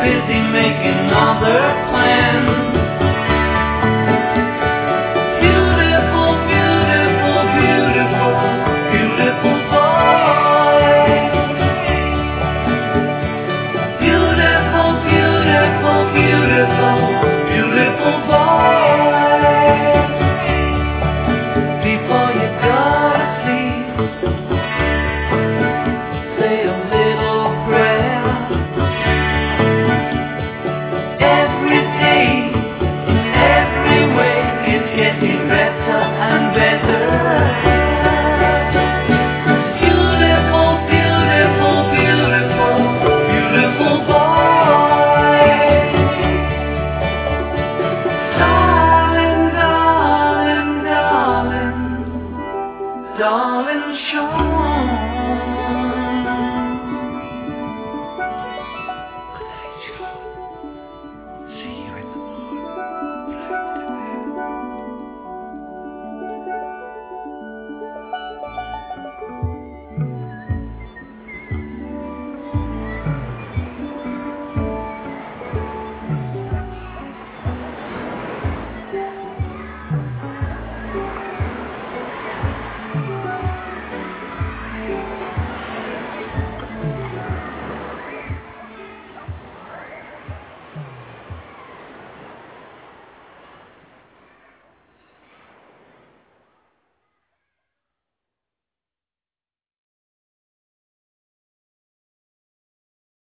busy making other plans. Beautiful, beautiful, beautiful, beautiful boy. Beautiful, beautiful, beautiful, beautiful boy. Before you go to sleep, say a little prayer. Every day, in every way, it's getting better and better. Beautiful, beautiful, beautiful, beautiful boy. Darling, darling, darling, darling Sean.